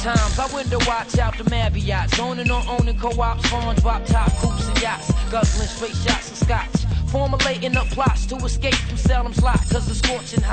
times, I window watch out the Marriotts. Owning or owning co-ops, farm, drop top, coops and yachts. Guzzling straight shots of scotch. Formulating up plots to escape from Salem slot. Cause the scorching hot